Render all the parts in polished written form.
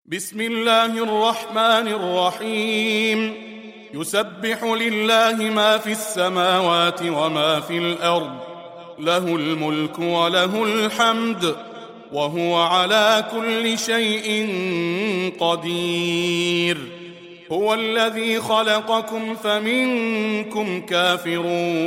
بسم الله الرحمن الرحيم. يسبح لله ما في السماوات وما في الأرض، له الملك وله الحمد، وهو على كل شيء قدير. هو الذي خلقكم فمنكم كافر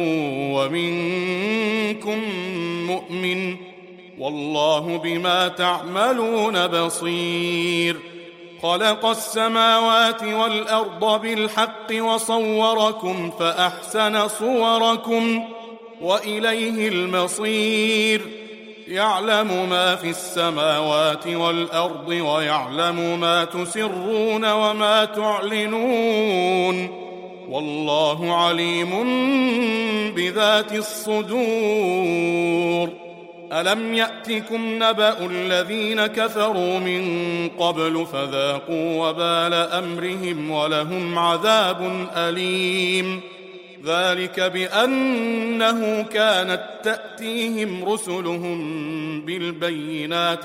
ومنكم مؤمن، والله بما تعملون بصير. خلق السماوات والأرض بالحق وصوركم فأحسن صوركم وإليه المصير. يعلم ما في السماوات والأرض ويعلم ما تسرون وما تعلنون، والله عليم بذات الصدور. ألم يأتكم نبأ الذين كفروا من قبل فذاقوا وبال أمرهم ولهم عذاب أليم. ذلك بأنه كانت تأتيهم رسلهم بالبينات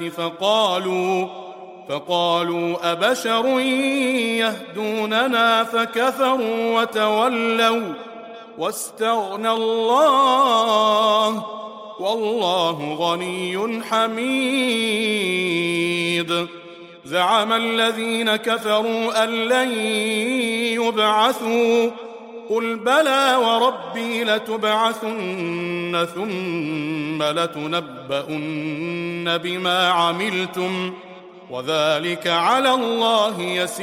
فقالوا أبشر يهدوننا فكفروا وتولوا واستغنى الله، والله غني حميد. زعم الذين كفروا أن لن يبعثوا، قل بلى وربي لتبعثن ثم لتنبؤن بما عملتم، وذلك على الله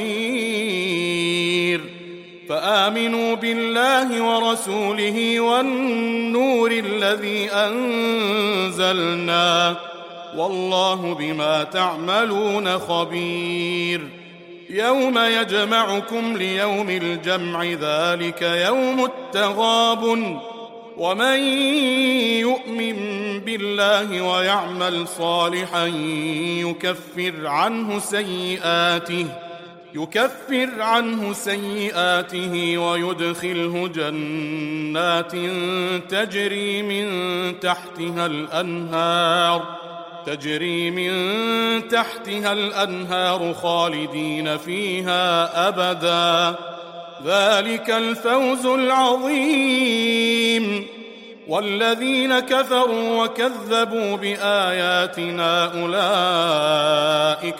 يسير. فآمنوا بالله ورسوله والنور الذي أنزلنا، والله بما تعملون خبير. يوم يجمعكم ليوم الجمع، ذلك يوم التغابن. ومن يؤمن بالله ويعمل صالحا يكفر عنه سيئاته ويدخله جنات تجري من تحتها الأنهار خالدين فيها أبدا، ذلك الفوز العظيم. والذين كفروا وكذبوا بآياتنا أولئك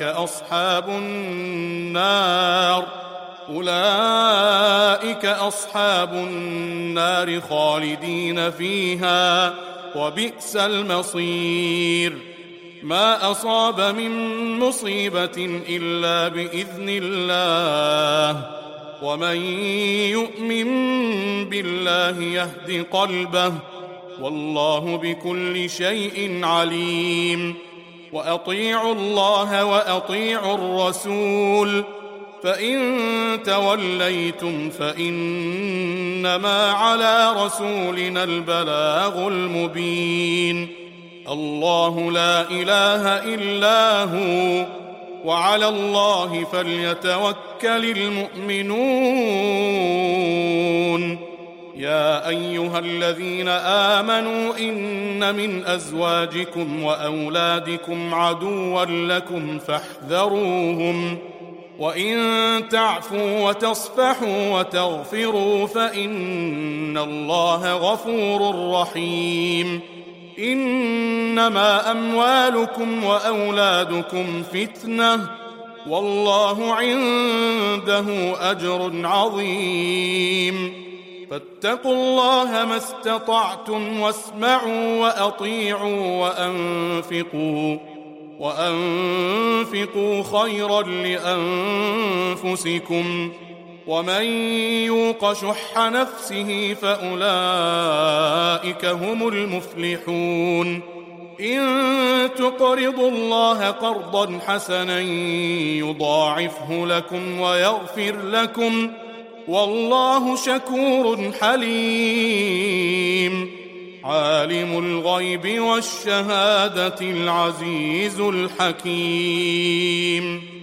أصحاب النار خالدين فيها، وبئس المصير. ما أصاب من مصيبة إلا بإذن الله، ومن يؤمن بالله يهد قلبه، والله بكل شيء عليم. وأطيعوا الله وأطيعوا الرسول، فإن توليتم فإنما على رسولنا البلاغ المبين. الله لا إله إلا هو، وعلى الله فليتوكل المؤمنون. يا أيها الذين آمنوا إن من أزواجكم وأولادكم عدوا لكم فاحذروهم، وإن تعفوا وتصفحوا وتغفروا فإن الله غفور رحيم. إنما أموالكم وأولادكم فتنة، والله عنده أجر عظيم. فاتقوا الله ما استطعتم، واسمعوا وأطيعوا وأنفقوا خيرا لأنفسكم، ومن يوق شح نفسه فأولئك هم المفلحون. إن تقرضوا الله قرضا حسنا يضاعفه لكم ويغفر لكم، والله شكور حليم. عالم الغيب والشهادة العزيز الحكيم.